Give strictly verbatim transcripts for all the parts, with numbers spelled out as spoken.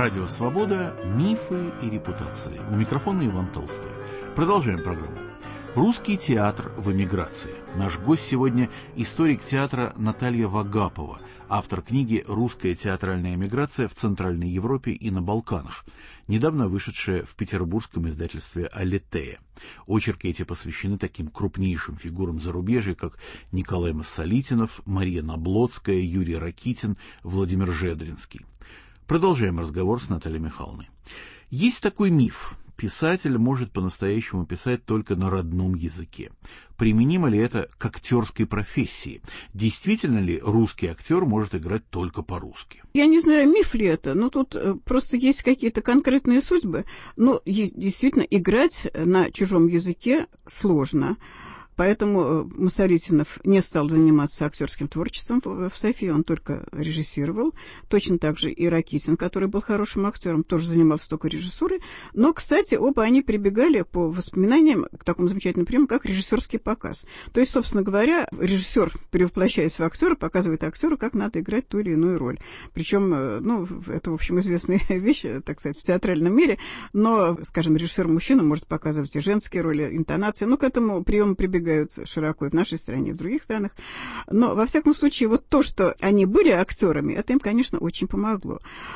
Радио «Свобода. Мифы и репутации». У микрофона Иван Толстой. Продолжаем программу. Русский театр в эмиграции. Наш гость сегодня – историк театра Наталья Вагапова, автор книги «Русская театральная эмиграция в Центральной Европе и на Балканах», недавно вышедшая в петербургском издательстве «Алитея». Очерки эти посвящены таким крупнейшим фигурам зарубежья, как Николай Массолитинов, Мария Наблоцкая, Юрий Ракитин, Владимир Жедринский. Продолжаем разговор с Натальей Михайловной. Есть такой миф. Писатель может по-настоящему писать только на родном языке. Применимо ли это к актерской профессии? Действительно ли русский актер может играть только по-русски? Я не знаю, миф ли это, но тут просто есть какие-то конкретные судьбы. Но действительно, играть на чужом языке сложно. Поэтому Массолитинов не стал заниматься актерским творчеством в Софии, он только режиссировал. Точно так же и Ракитин, который был хорошим актером, тоже занимался только режиссурой. Но, кстати, оба они прибегали по воспоминаниям к такому замечательному приему, как режиссерский показ. То есть, собственно говоря, режиссер, перевоплощаясь в актера, показывает актеру, как надо играть ту или иную роль. Причем, ну, это, в общем, известная вещь, так сказать, в театральном мире. Но, скажем, режиссер-мужчина может показывать и женские роли, интонации. Ну, к этому приему прибегают широко и в нашей стране, и в других странах. Но, во всяком случае, вот то, что они были актерами, это им, конечно, очень помогло.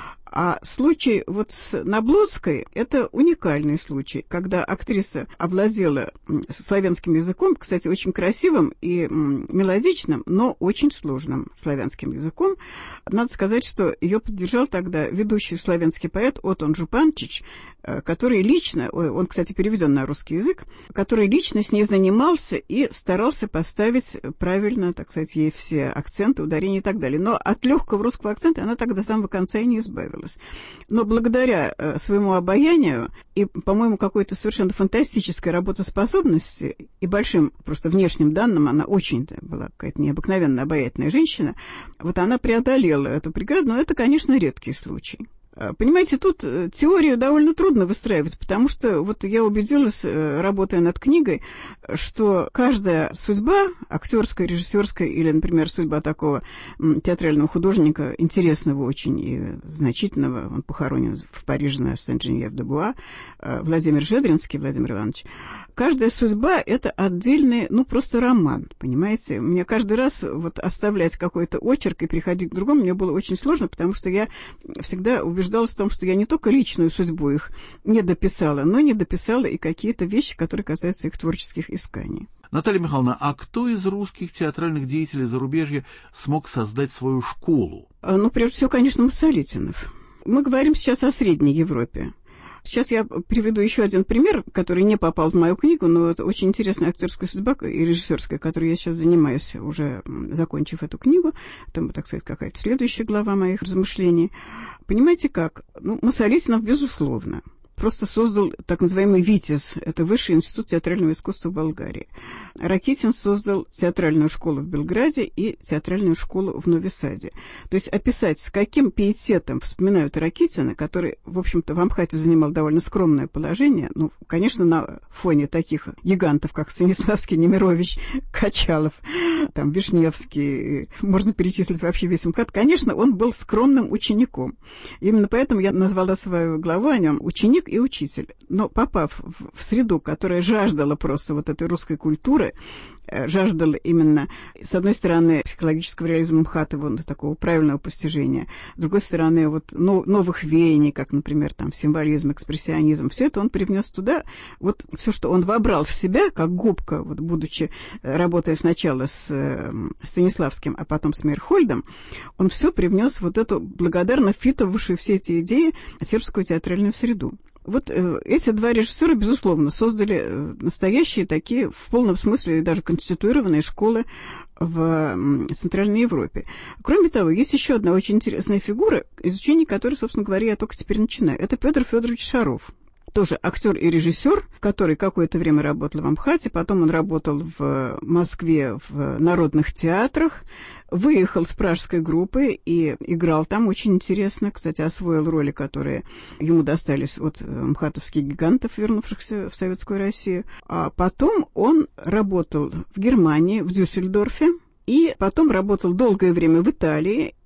А случай вот с Наблоцкой – это уникальный случай, когда актриса овладела славянским языком, кстати, очень красивым и мелодичным, но очень сложным славянским языком. Надо сказать, что ее поддержал тогда ведущий славянский поэт Отон Жупанчич, который лично, он, кстати, переведен на русский язык, который лично с ней занимался и старался поставить правильно, так сказать, ей все акценты, ударения и так далее. Но от легкого русского акцента она тогда до самого конца и не избавилась. Но благодаря э, своему обаянию и, по-моему, какой-то совершенно фантастической работоспособности и большим просто внешним данным, она очень была какая-то необыкновенно обаятельная женщина, вот она преодолела эту преграду, но это, конечно, редкий случай. Понимаете, тут теорию довольно трудно выстраивать, потому что вот я убедилась, работая над книгой, что каждая судьба, актерская, режиссерская или, например, судьба такого театрального художника, интересного очень и значительного, он похоронен в Париже на Сен-Женевьев-де-Буа, Владимир Жедринский, Владимир Иванович, каждая судьба – это отдельный, ну, просто роман, понимаете? Мне каждый раз вот оставлять какой-то очерк и переходить к другому мне было очень сложно, потому что я всегда убеждалась в том, что я не только личную судьбу их не дописала, но не дописала и какие-то вещи, которые касаются их творческих исканий. Наталья Михайловна, а кто из русских театральных деятелей зарубежья смог создать свою школу? Ну, прежде всего, конечно, Массолитинов. Мы говорим сейчас о Средней Европе. Сейчас я приведу еще один пример, который не попал в мою книгу, но это очень интересная актерская судьба и режиссерская, которой я сейчас занимаюсь, уже закончив эту книгу. Это, так сказать, какая-то следующая глава моих размышлений. Понимаете как? Ну, Массолитинов, безусловно, просто создал так называемый ВИТИЗ, это Высший институт театрального искусства в Болгарии. Ракитин создал театральную школу в Белграде и театральную школу в Нови-Саде. То есть описать, с каким пиететом вспоминают Ракитина, который, в общем-то, в Амхате занимал довольно скромное положение, ну, конечно, на фоне таких гигантов, как Станиславский, Немирович, Качалов, там, Вишневский, можно перечислить вообще весь Амхат, конечно, он был скромным учеником. Именно поэтому я назвала свою главу о нем «Ученик и учитель». Но попав в среду, которая жаждала просто вот этой русской культуры, жаждала именно, с одной стороны, психологического реализма МХАТа, вот, такого правильного постижения, с другой стороны, вот, но, новых веяний, как, например, там, символизм, экспрессионизм, все это он привнес туда, вот все, что он вобрал в себя, как губка, вот, будучи, работая сначала с э, Станиславским, а потом с Мейерхольдом, он все привнес вот эту благодарно впитывавшую все эти идеи сербскую театральную среду. Вот э, эти два режиссера, безусловно, создали э, настоящие такие, в полном смысле, даже конституированные школы в э, Центральной Европе. Кроме того, есть еще одна очень интересная фигура, изучение которой, собственно говоря, я только теперь начинаю. Это Петр Федорович Шаров. Тоже актер и режиссер, который какое-то время работал в Амхате, потом он работал в Москве в народных театрах, выехал с пражской группы и играл там очень интересно, кстати, освоил роли, которые ему достались от мхатовских гигантов, вернувшихся в Советскую Россию. А потом он работал в Германии, в Дюссельдорфе, и потом работал долгое время в Италии,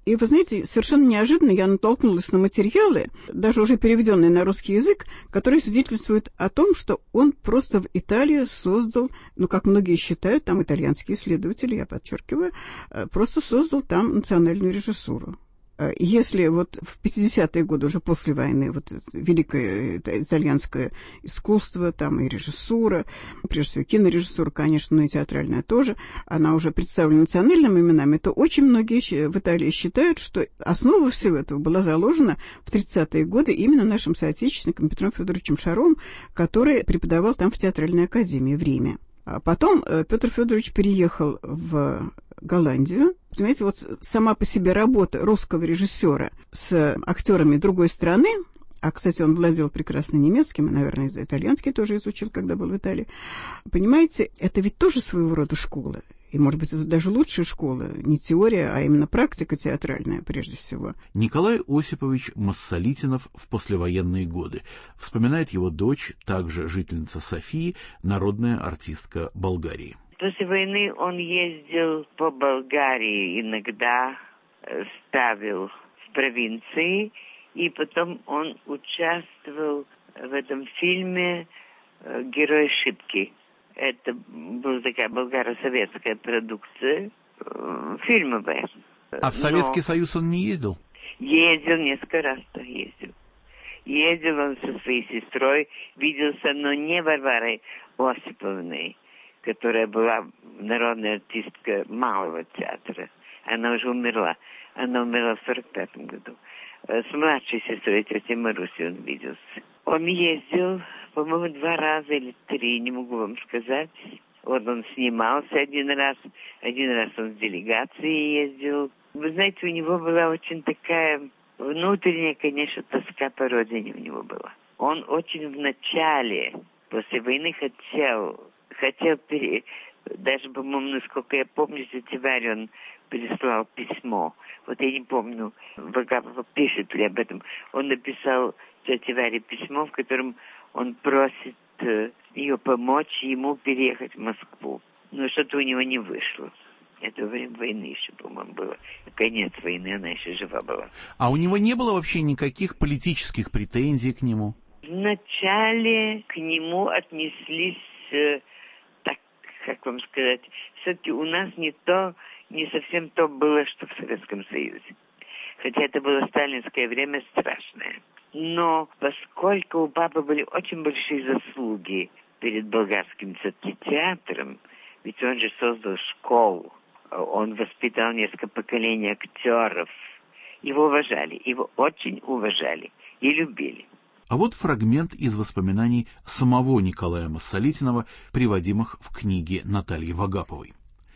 И вы знаете, совершенно неожиданно я натолкнулась на материалы, даже уже переведенные на русский язык, которые свидетельствуют о том, что он просто в Италии создал, ну, как многие считают, там итальянские исследователи, я подчеркиваю, просто создал там национальную режиссуру. Если вот в пятидесятые годы, уже после войны, вот великое итальянское искусство, там и режиссура, прежде всего кинорежиссура, конечно, но и театральная тоже, она уже представлена национальными именами, то очень многие в Италии считают, что основа всего этого была заложена в тридцатые годы именно нашим соотечественником Петром Федоровичем Шаровым, который преподавал там в театральной академии в Риме. А потом Петр Федорович переехал в Голландию. Понимаете, вот сама по себе работа русского режиссера с актерами другой страны, а, кстати, он владел прекрасно немецким, и, наверное, итальянский тоже изучил, когда был в Италии. Понимаете, это ведь тоже своего рода школа. И, может быть, это даже лучшая школа, не теория, а именно практика театральная, прежде всего. Николай Осипович Моссолитинов в послевоенные годы. Вспоминает его дочь, также жительница Софии, народная артистка Болгарии. После войны он ездил по Болгарии, иногда ставил в провинции, и потом он участвовал в этом фильме «Герой Шипки». Это была такая болгаро-советская продукция, фильмовая. А в Советский Но... Союз он не ездил? Ездил, несколько раз ездил. Ездил он со своей сестрой, виделся, но не Варварой Осиповной, которая была народная артистка Малого театра. Она уже умерла. Она умерла в сорок пятом году. С младшей сестрой, тетей Марусей, он виделся. Он ездил, по-моему, два раза или три, не могу вам сказать. Вот он снимался один раз, один раз он с делегацией ездил. Вы знаете, у него была очень такая внутренняя, конечно, тоска по родине у него была. Он очень в начале, после войны, хотел, хотел пере... даже, по-моему, насколько я помню, тете Варе он переслал письмо. Вот я не помню, Вагапов пишет ли об этом. Он написал тете Варе письмо, в котором он просит э, ее помочь ему переехать в Москву. Но что-то у него не вышло. Это во время войны еще, по-моему, было. Конец войны, она еще жива была. А у него не было вообще никаких политических претензий к нему? Вначале к нему отнеслись, э, так, как вам сказать, все-таки у нас не то, не совсем то было, что в Советском Союзе. Хотя это было сталинское время страшное. Но поскольку у папы были очень большие заслуги перед болгарским театром, ведь он же создал школу, он воспитал несколько поколений актеров, его уважали, его очень уважали и любили. А вот фрагмент из воспоминаний самого Николая Моссолитинова, приводимых в книге Натальи Вагаповой.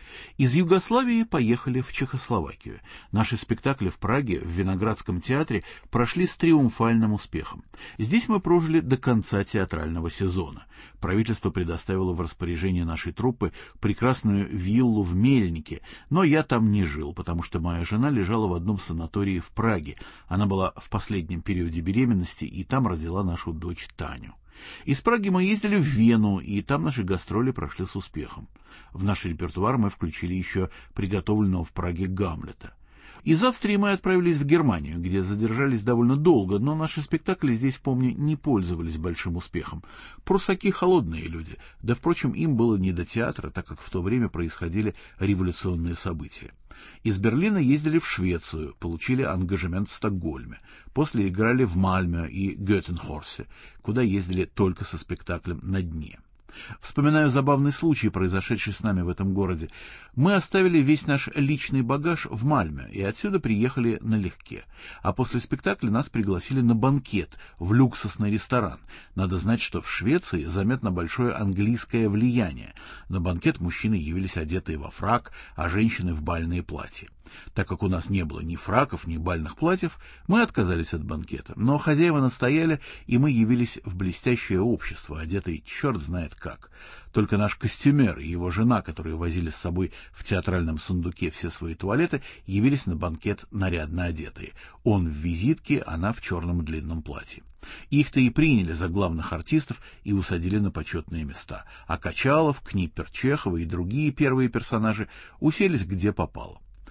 Из Югославии поехали в Чехословакию. Наши спектакли в Праге в Виноградском театре прошли с триумфальным успехом. Здесь мы прожили до конца театрального сезона. Правительство предоставило в распоряжение нашей труппы прекрасную виллу в Мельнике, но я там не жил, потому что моя жена лежала в одном санатории в Праге. Она была в последнем периоде беременности, и там родила нашу дочь Таню. Из Праги мы ездили в Вену, и там наши гастроли прошли с успехом. В наш репертуар мы включили еще приготовленного в Праге Гамлета. Из Австрии мы отправились в Германию, где задержались довольно долго, но наши спектакли здесь, помню, не пользовались большим успехом. Прусаки холодные люди, да, впрочем, им было не до театра, так как в то время происходили революционные события. Из Берлина ездили в Швецию, получили ангажемент в Стокгольме. После играли в Мальме и Гётенхорсе, куда ездили только со спектаклем «На дне». Вспоминаю забавный случай, произошедший с нами в этом городе. Мы оставили весь наш личный багаж в Мальме и отсюда приехали налегке. А после спектакля нас пригласили на банкет в люксусный ресторан. Надо знать, что в Швеции заметно большое английское влияние. На банкет мужчины явились одетые во фрак, а женщины в бальные платья. Так как у нас не было ни фраков, ни бальных платьев, мы отказались от банкета. Но хозяева настояли, и мы явились в блестящее общество, одетые черт знает как. Только наш костюмер и его жена, которые возили с собой в театральном сундуке все свои туалеты, явились на банкет нарядно одетые. Он в визитке, она в черном длинном платье. Их-то и приняли за главных артистов и усадили на почетные места. А Качалов, Книпер, Чехова и другие первые персонажи уселись где попало.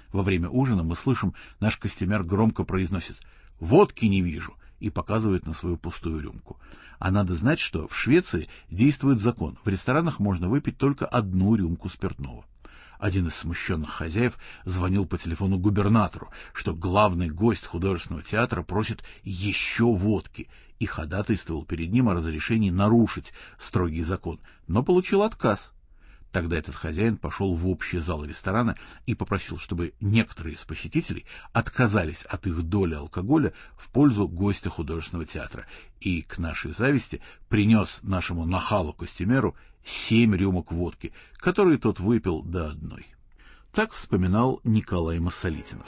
Во время ужина мы слышим, наш костюмер громко произносит «Водки не вижу» и показывает на свою пустую рюмку. А надо знать, что в Швеции действует закон. В ресторанах можно выпить только одну рюмку спиртного. Один из смущенных хозяев звонил по телефону губернатору, что главный гость художественного театра просит еще водки, и ходатайствовал перед ним о разрешении нарушить строгий закон, но получил отказ. Тогда этот хозяин пошел в общий зал ресторана и попросил, чтобы некоторые из посетителей отказались от их доли алкоголя в пользу гостя художественного театра, и, к нашей зависти, принес нашему нахалу-костюмеру семь рюмок водки, которые тот выпил до одной. Так вспоминал Николай Массолитинов.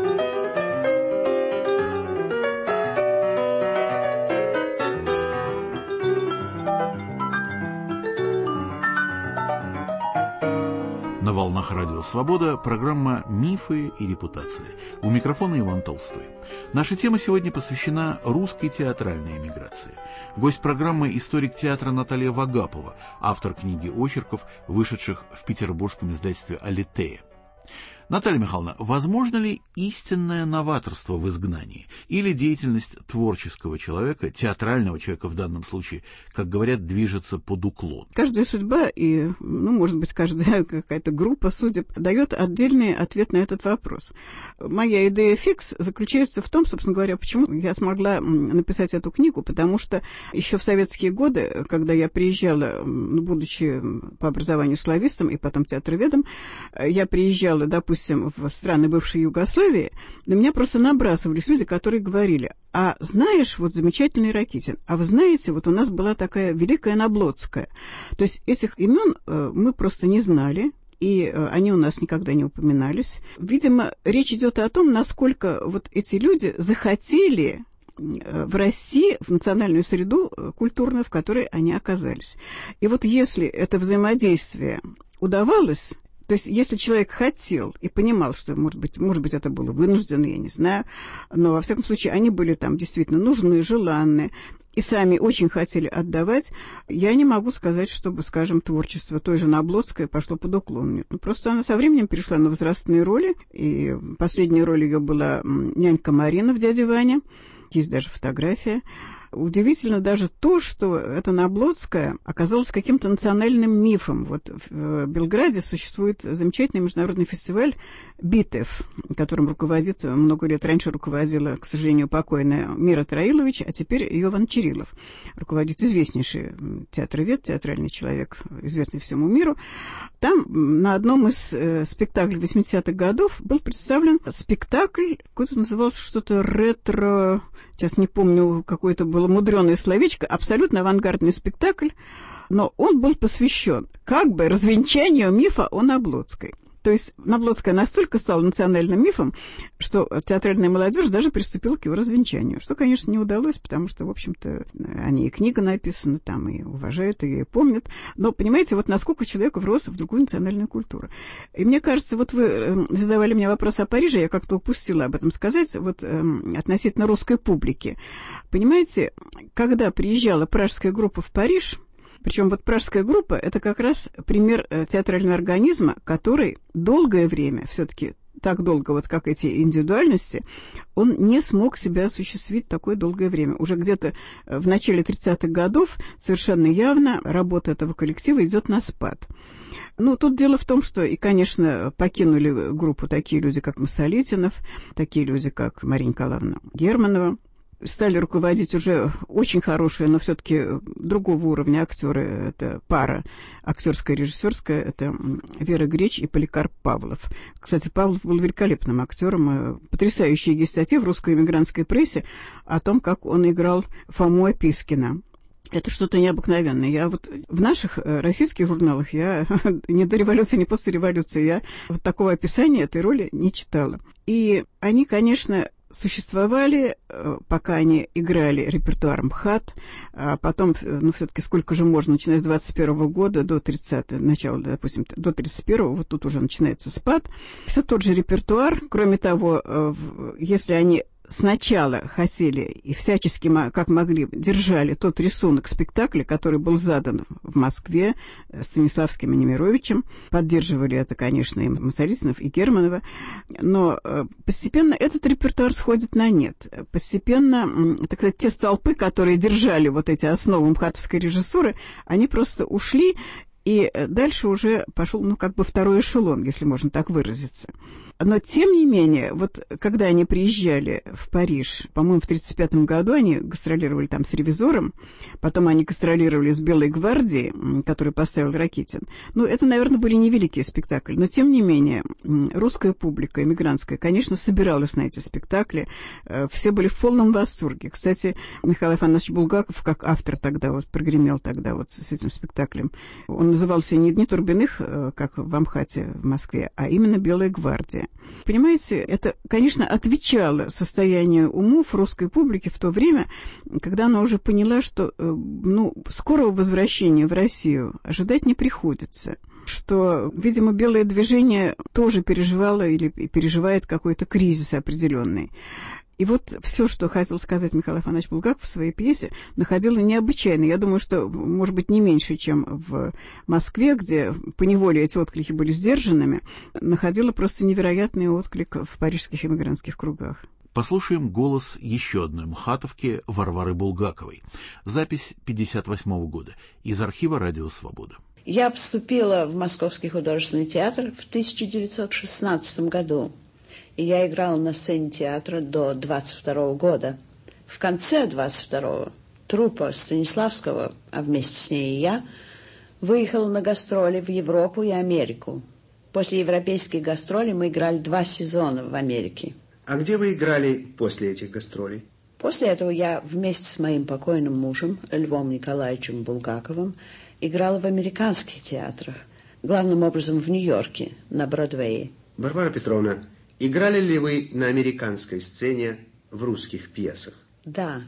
На волнах Радио Свобода программа «Мифы и репутации». У микрофона Иван Толстой. Наша тема сегодня посвящена русской театральной эмиграции. Гость программы — историк театра Наталья Вагапова, автор книги очерков, вышедших в петербургском издательстве «Алитея». Наталья Михайловна, возможно ли истинное новаторство в изгнании или деятельность творческого человека, театрального человека в данном случае, как говорят, движется под уклон? Каждая судьба и, ну, может быть, каждая какая-то группа судеб дает отдельный ответ на этот вопрос. Моя идея фикс заключается в том, собственно говоря, почему я смогла написать эту книгу, потому что еще в советские годы, когда я приезжала, будучи по образованию славистом и потом театроведом, я приезжала, допустим, в страны бывшей Югославии, на меня просто набрасывались люди, которые говорили: а знаешь, вот замечательный Ракитин, а вы знаете, вот у нас была такая великая Наблоцкая. То есть этих имен э, мы просто не знали, и э, они у нас никогда не упоминались. Видимо, речь идет о том, насколько вот эти люди захотели э, врасти в национальную среду э, культурную, в которой они оказались. И вот если это взаимодействие удавалось, то есть, если человек хотел и понимал, что, может быть, может быть, это было вынуждено, я не знаю, но, во всяком случае, они были там действительно нужны, желанны, и сами очень хотели отдавать, я не могу сказать, чтобы, скажем, творчество той же Наблоцкой пошло под уклон. Нет. Ну, просто она со временем перешла на возрастные роли, и последняя роль ее была нянька Марина в «Дяде Ване», есть даже фотография. Удивительно даже то, что эта Наблоцкая оказалась каким-то национальным мифом. Вот в Белграде существует замечательный международный фестиваль «Битев», которым руководит, много лет раньше руководила, к сожалению, покойная Мира Троилович, а теперь Йован Чирилов. Руководит известнейший театровед, театральный человек, известный всему миру. Там на одном из э, спектаклей восьмидесятых годов был представлен спектакль, какой-то назывался что-то ретро... Сейчас не помню, какое-то было мудреное словечко, абсолютно авангардный спектакль, но он был посвящен как бы развенчанию мифа о Наблоцкой. То есть Наблоцкая настолько стала национальным мифом, что театральная молодежь даже приступила к его развенчанию, что, конечно, не удалось, потому что, в общем-то, они и книга написана, там и уважают, и помнят. Но, понимаете, вот насколько человек врос в другую национальную культуру. И мне кажется, вот вы задавали мне вопрос о Париже, я как-то упустила об этом сказать, вот относительно русской публики. Понимаете, когда приезжала пражская группа в Париж, причем вот пражская группа — это как раз пример театрального организма, который долгое время, все-таки так долго, вот как эти индивидуальности, он не смог себя осуществить такое долгое время. Уже где-то в начале тридцатых годов совершенно явно работа этого коллектива идет на спад. Ну, тут дело в том, что, и, конечно, покинули группу такие люди, как Массолитинов, такие люди, как Мария Николаевна Германова. Стали руководить уже очень хорошие, но все-таки другого уровня актеры. Это пара актерская и режиссерская. Это Вера Греч и Поликарп Павлов. Кстати, Павлов был великолепным актером. Потрясающие есть статьи в русской эмигрантской прессе о том, как он играл Фому Опискина. Это что-то необыкновенное. Я вот в наших российских журналах, я ни до революции, ни после революции, я вот такого описания этой роли не читала. И они, конечно, существовали, пока они играли репертуар МХАТ, а потом, ну, все-таки сколько же можно, начиная с двадцать первого года до тридцатого, начала, допустим, до тридцать первого, вот тут уже начинается спад. Все тот же репертуар, кроме того, если они сначала хотели и всячески, как могли, держали тот рисунок спектакля, который был задан в Москве Станиславским и Немировичем. Поддерживали это, конечно, и Мусоритинов, и Германова. Но постепенно этот репертуар сходит на нет. Постепенно, так сказать, те столпы, которые держали вот эти основы мхатовской режиссуры, они просто ушли, и дальше уже пошел, ну, как бы второй эшелон, если можно так выразиться. Но, тем не менее, вот когда они приезжали в Париж, по-моему, в тридцать пятом году, они гастролировали там с «Ревизором», потом они гастролировали с «Белой гвардией», которую поставил Ракитин. Ну, это, наверное, были невеликие спектакли, но, тем не менее, русская публика, эмигрантская, конечно, собиралась на эти спектакли, все были в полном восторге. Кстати, Михаил Афанасьевич Булгаков, как автор тогда, вот, прогремел тогда вот с этим спектаклем, он назывался не, не Турбиных, как в Амхате в Москве, а именно «Белая гвардия». Понимаете, это, конечно, отвечало состоянию умов русской публики в то время, когда она уже поняла, что ну, скорого возвращения в Россию ожидать не приходится, что, видимо, белое движение тоже переживало или переживает какой-то кризис определенный. И вот все, что хотел сказать Михаил Афанасьевич Булгаков в своей пьесе, находило необычайно. Я думаю, что, может быть, не меньше, чем в Москве, где поневоле эти отклики были сдержанными, находило просто невероятный отклик в парижских эмигрантских кругах. Послушаем голос еще одной мхатовки Варвары Булгаковой. Запись пятьдесят восьмого года из архива «Радио Свобода». Я поступила в Московский художественный театр в тысяча девятьсот шестнадцатом году. И я играла на сцене театра до двадцать второго года. В конце двадцать второго труппа Станиславского, а вместе с ней и я, выехала на гастроли в Европу и Америку. После европейских гастролей мы играли два сезона в Америке. А где вы играли после этих гастролей? После этого я вместе с моим покойным мужем, Львом Николаевичем Булгаковым, играла в американских театрах, главным образом в Нью-Йорке, на Бродвее. Варвара Петровна, играли ли вы на американской сцене в русских пьесах? Да,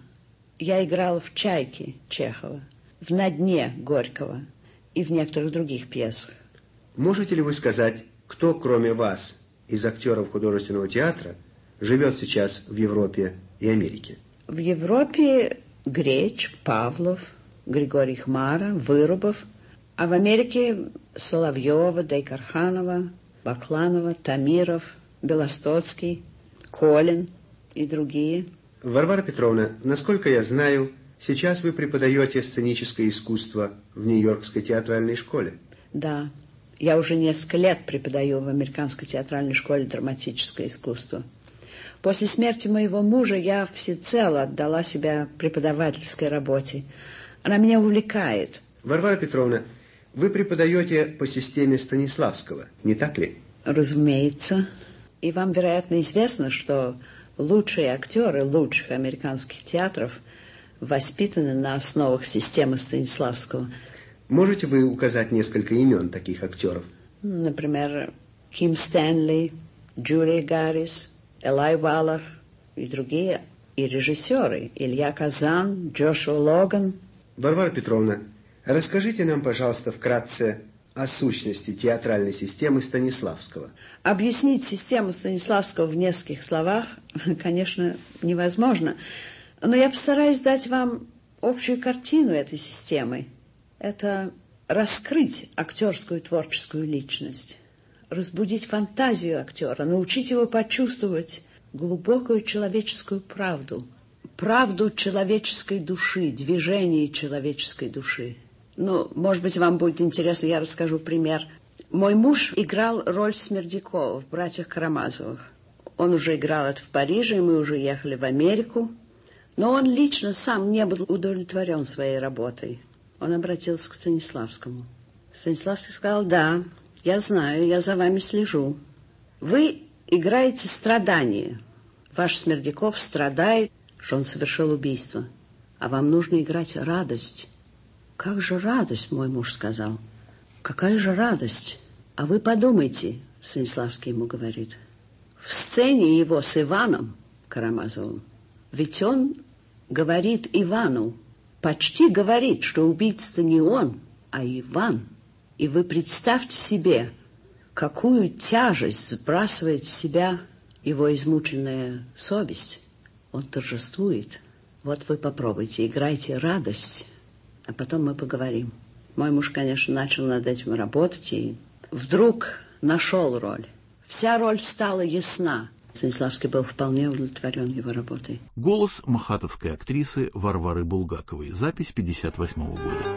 я играла в «Чайке» Чехова, в «На дне» Горького и в некоторых других пьесах. Можете ли вы сказать, кто, кроме вас, из актеров художественного театра, живет сейчас в Европе и Америке? В Европе Греч, Павлов, Григорий Хмара, Вырубов, а в Америке Соловьева, Дейкарханова, Бакланова, Тамиров, Белостоцкий, Колин и другие. Варвара Петровна, насколько я знаю, сейчас вы преподаете сценическое искусство в Нью-Йоркской театральной школе. Да, я уже несколько лет преподаю в Американской театральной школе драматическое искусство. После смерти моего мужа я всецело отдала себя преподавательской работе. Она меня увлекает. Варвара Петровна, вы преподаете по системе Станиславского, не так ли? Разумеется. И вам, вероятно, известно, что лучшие актеры лучших американских театров воспитаны на основах системы Станиславского. Можете вы указать несколько имен таких актеров? Например, Ким Стэнли, Джулия Гаррис, Элай Валах и другие. И режиссеры Илья Казан, Джошуа Логан. Варвара Петровна, расскажите нам, пожалуйста, вкратце о сущности театральной системы Станиславского. Объяснить систему Станиславского в нескольких словах, конечно, невозможно. Но я постараюсь дать вам общую картину этой системы. Это раскрыть актерскую творческую личность, разбудить фантазию актера, научить его почувствовать глубокую человеческую правду, правду человеческой души, движение человеческой души. Ну, может быть, вам будет интересно, я расскажу пример. Мой муж играл роль Смердякова в «Братьях Карамазовых». Он уже играл это в Париже, и мы уже ехали в Америку. Но он лично сам не был удовлетворен своей работой. Он обратился к Станиславскому. Станиславский сказал: да, я знаю, я за вами слежу. Вы играете страдание. Ваш Смердяков страдает, что он совершил убийство. А вам нужно играть радость. Как же радость, мой муж сказал. Какая же радость? А вы подумайте, Станиславский ему говорит. В сцене его с Иваном Карамазовым, ведь он говорит Ивану, почти говорит, что убийца не он, а Иван. И вы представьте себе, какую тяжесть сбрасывает с себя его измученная совесть. Он торжествует. Вот вы попробуйте, играйте радость, а потом мы поговорим. Мой муж, конечно, начал над этим работать и вдруг нашел роль. Вся роль стала ясна. Станиславский был вполне удовлетворен его работой. Голос махатовской актрисы Варвары Булгаковой. Запись пятьдесят восьмого года.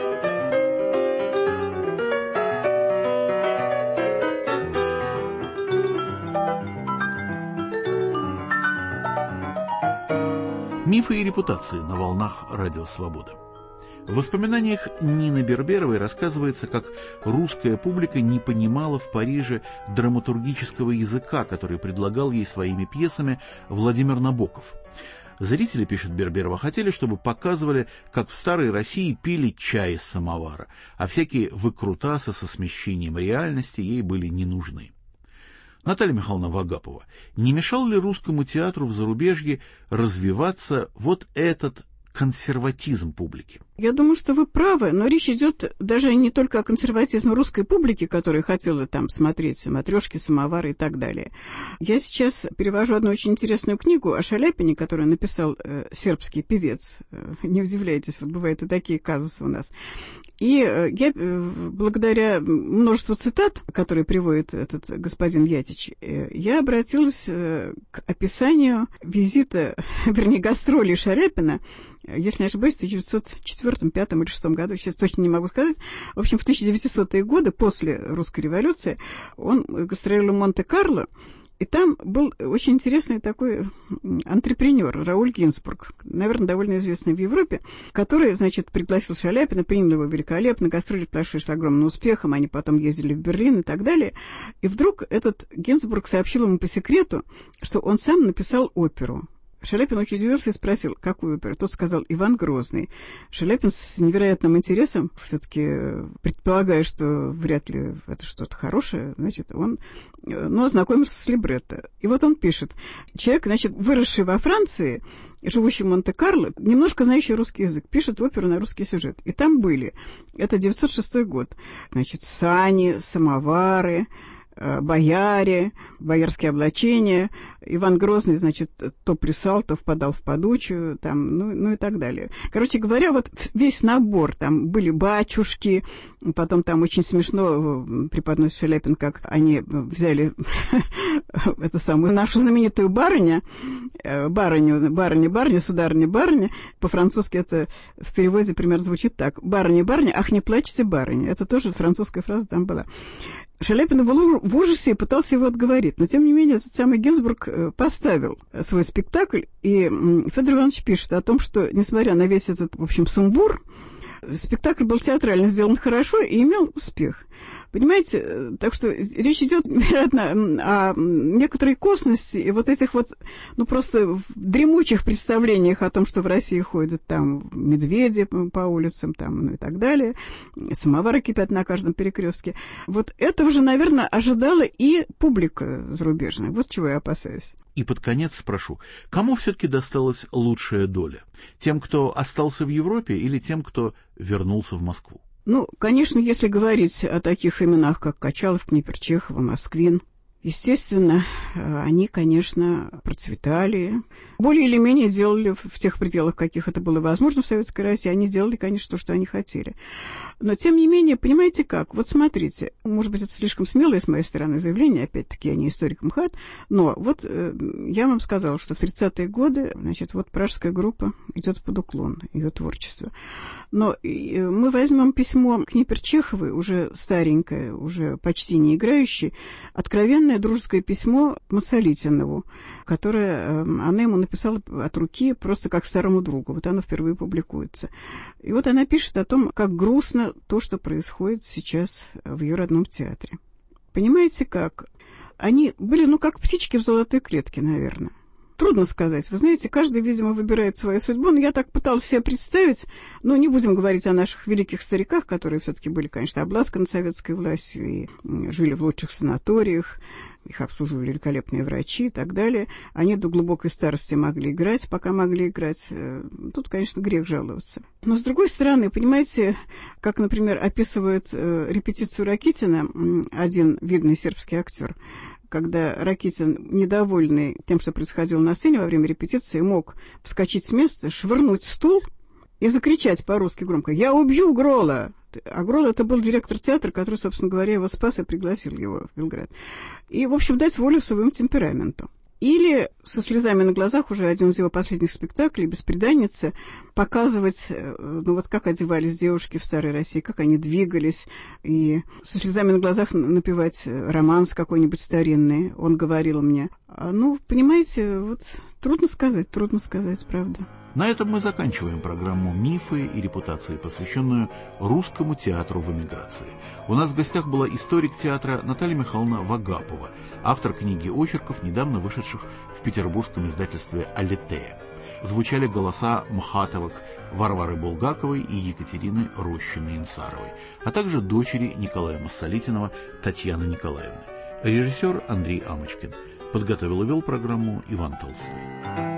Мифы и репутации на волнах Радио Свобода. В воспоминаниях Нины Берберовой рассказывается, как русская публика не понимала в Париже драматургического языка, который предлагал ей своими пьесами Владимир Набоков. Зрители, пишет Берберова, хотели, чтобы показывали, как в старой России пили чай из самовара, а всякие выкрутасы со смещением реальности ей были не нужны. Наталья Михайловна Вагапова, не мешал ли русскому театру в зарубежье развиваться вот этот консерватизм публики? Я думаю, что вы правы, но речь идет даже не только о консерватизме русской публики, которая хотела там смотреть матрешки, самовары и так далее. Я сейчас перевожу одну очень интересную книгу о Шаляпине, которую написал э, сербский певец. Не удивляйтесь, вот бывают и такие казусы у нас. И я, благодаря множеству цитат, которые приводит этот господин Ятич, я обратилась к описанию визита, вернее, гастролей Шаляпина, если не ошибаюсь, в тысяча девятьсот четвёртом, пятом или шестом году, сейчас точно не могу сказать. В общем, в тысяча девятисотые годы, после русской революции, он гастролировал в Монте-Карло, и там был очень интересный такой антрепренер Рауль Гинзбург, наверное, довольно известный в Европе, который, значит, пригласил Шаляпина, принял его великолепно, гастроли прошли с огромным успехом, они потом ездили в Берлин и так далее. И вдруг этот Гинзбург сообщил ему по секрету, что он сам написал оперу. Шаляпин очень удивился и спросил, какую оперу. Тот сказал «Иван Грозный». Шаляпин с невероятным интересом, все-таки предполагая, что вряд ли это что-то хорошее, значит, он ну, ознакомился с либретто. И вот он пишет. Человек, значит, выросший во Франции, живущий в Монте-Карло, немножко знающий русский язык, пишет оперу на русский сюжет. И там были, это девятьсот шестой год, значит, сани, самовары, бояре, боярские облачения. Иван Грозный, значит, то плясал, то впадал в падучую, там, ну, ну и так далее. Короче говоря, вот весь набор. Там были батюшки, потом там очень смешно преподносит Шаляпин, как они взяли эту самую нашу знаменитую барыню, барыню, барыня, барыня, сударыня, барыня. По-французски это в переводе примерно звучит так. Барыня, барыня, ах, не плачьте, барыня. Это тоже французская фраза там была. Шаляпин был в ужасе и пытался его отговорить. Но, тем не менее, этот самый Гинзбург поставил свой спектакль. И Федор Иванович пишет о том, что, несмотря на весь этот, в общем, сумбур, спектакль был театрально сделан хорошо и имел успех. Понимаете, так что речь идет, вероятно, о некоторой косности и вот этих вот, ну, просто дремучих представлениях о том, что в России ходят там медведи по улицам, там, ну и так далее, самовары кипят на каждом перекрестке. Вот этого же, наверное, ожидала и публика зарубежная. Вот чего я опасаюсь. И под конец спрошу, кому все-таки досталась лучшая доля? Тем, кто остался в Европе, или тем, кто вернулся в Москву? Ну, конечно, если говорить о таких именах, как Качалов, Книпер, Чехова, Москвин, естественно, они, конечно, процветали. Более или менее делали в тех пределах, каких это было возможно в Советской России, они делали, конечно, то, что они хотели. Но, тем не менее, понимаете как? Вот смотрите, может быть, это слишком смелое с моей стороны заявление, опять-таки, я не историк МХАТ, но вот э, я вам сказала, что в тридцатые годы, значит, вот пражская группа идет под уклон, ее творчество. Но э, мы возьмем письмо Книпер Чеховой, уже старенькое, уже почти не играющее, откровенное дружеское письмо Масолитинову, которое э, она ему написала от руки, просто как старому другу. Вот оно впервые публикуется. И вот она пишет о том, как грустно то, что происходит сейчас в ее родном театре. Понимаете как? Они были, ну, как птички в золотой клетке, наверное. Трудно сказать. Вы знаете, каждый, видимо, выбирает свою судьбу. Но я так пыталась себе представить, ну, не будем говорить о наших великих стариках, которые все-таки были, конечно, обласканы советской властью и жили в лучших санаториях, их обслуживали великолепные врачи и так далее. Они до глубокой старости могли играть, пока могли играть. Тут, конечно, грех жаловаться. Но, с другой стороны, понимаете, как, например, описывает репетицию Ракитина один видный сербский актер, когда Ракитин, недовольный тем, что происходило на сцене во время репетиции, мог вскочить с места, швырнуть стул и закричать по-русски громко: «Я убью Грола!» А Грол — это был директор театра, который, собственно говоря, его спас и пригласил его в Белград. И, в общем, дать волю своему темпераменту. Или со слезами на глазах, уже один из его последних спектаклей, «Бесприданница», показывать, ну вот как одевались девушки в старой России, как они двигались, и со слезами на глазах напевать романс какой-нибудь старинный. Он говорил мне. Ну, понимаете, вот трудно сказать, трудно сказать, правда. На этом мы заканчиваем программу «Мифы и репутации», посвященную русскому театру в эмиграции. У нас в гостях была историк театра Наталья Михайловна Вагапова, автор книги очерков, недавно вышедших в петербургском издательстве «Алитея». Звучали голоса Мхатовых, Варвары Булгаковой и Екатерины Рощиной-Инсаровой, а также дочери Николая Массолитинова Татьяны Николаевны. Режиссер Андрей Амочкин. Подготовил и вел программу Иван Толстой.